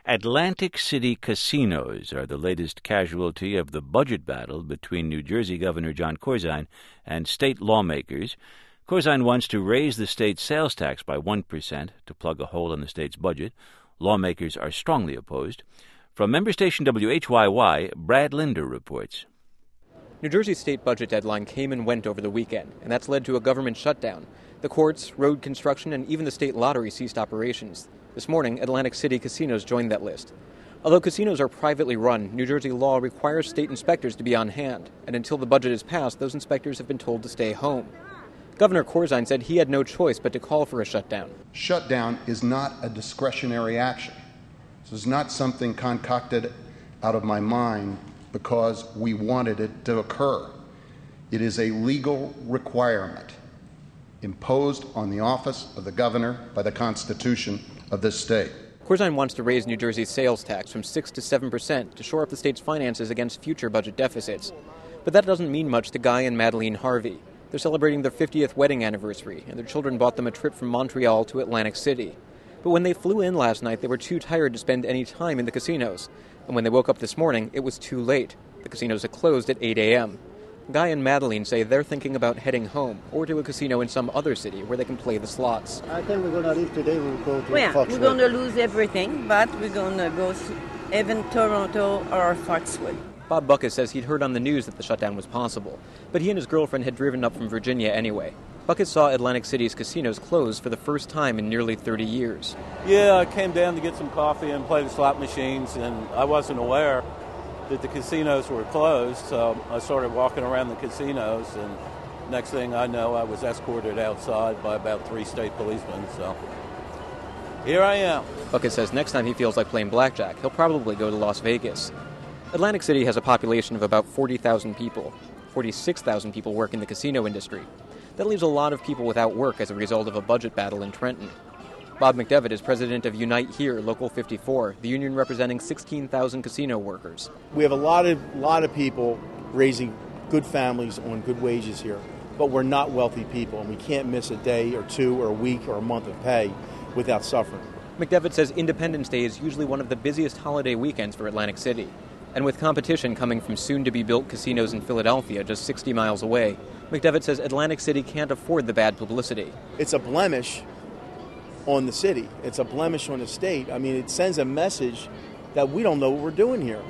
Atlantic City casinos are the latest casualty of the budget battle between New Jersey Governor Jon Corzine and state lawmakers. Corzine wants to raise the state's sales tax by 1% to plug a hole in the state's budget. Lawmakers are strongly opposed. From member station WHYY, Brad Linder reports. New Jersey's state budget deadline came and went over the weekend, and that's led to a government shutdown. The courts, road construction, and even the state lottery ceased operations. This morning, Atlantic City casinos joined that list. Although casinos are privately run, New Jersey law requires state inspectors to be on hand, and until the budget is passed, those inspectors have been told to stay home. Governor Corzine said he had no choice but to call for a shutdown. Shutdown is not a discretionary action. This is not something concocted out of my mind because we wanted it to occur. It is a legal requirement imposed on the office of the governor by the Constitution of this state. Corzine wants to raise New Jersey's sales tax from 6 to 7% to shore up the state's finances against future budget deficits. But that doesn't mean much to Guy and Madeline Harvey. They're celebrating their 50th wedding anniversary, and their children bought them a trip from Montreal to Atlantic City. But when they flew in last night, they were too tired to spend any time in the casinos. And when they woke up this morning, it was too late. The casinos had closed at 8 a.m. Guy and Madeline say they're thinking about heading home or to a casino in some other city where they can play the slots. I think we're going to leave today. We'll go to Foxwoods. We're going to lose everything, but we're going to go to even Toronto or Foxwoods. Bob Buckus says he'd heard on the news that the shutdown was possible, but he and his girlfriend had driven up from Virginia anyway. Buckus saw Atlantic City's casinos close for the first time in nearly 30 years. Yeah, I came down to get some coffee and play the slot machines, and I wasn't aware that the casinos were closed, so I started walking around the casinos, and next thing I know, I was escorted outside by about 3 state policemen, so here I am. Buckus says next time he feels like playing blackjack, he'll probably go to Las Vegas. Atlantic City has a population of about 40,000 people. 46,000 people work in the casino industry. That leaves a lot of people without work as a result of a budget battle in Trenton. Bob McDevitt is president of Unite Here, Local 54, the union representing 16,000 casino workers. We have a lot of people raising good families on good wages here, but we're not wealthy people, and we can't miss a day or two or a week or a month of pay without suffering. McDevitt says Independence Day is usually one of the busiest holiday weekends for Atlantic City. And with competition coming from soon-to-be-built casinos in Philadelphia, just 60 miles away, McDevitt says Atlantic City can't afford the bad publicity. It's a blemish on the city. It's a blemish on the state. I mean, it sends a message that we don't know what we're doing here.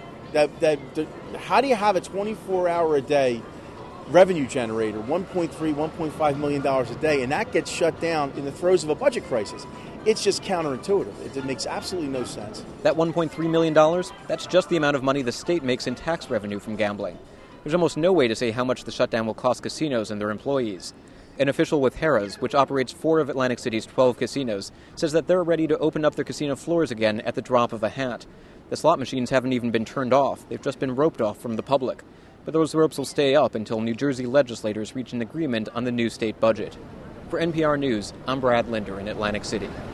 How do you have a 24-hour-a-day revenue generator, $1.5 million a day, and that gets shut down in the throes of a budget crisis? It's just counterintuitive. It makes absolutely no sense. That $1.3 million, that's just the amount of money the state makes in tax revenue from gambling. There's almost no way to say how much the shutdown will cost casinos and their employees. An official with Harrah's, which operates 4 of Atlantic City's 12 casinos, says that they're ready to open up their casino floors again at the drop of a hat. The slot machines haven't even been turned off. They've just been roped off from the public. But those ropes will stay up until New Jersey legislators reach an agreement on the new state budget. For NPR News, I'm Brad Linder in Atlantic City.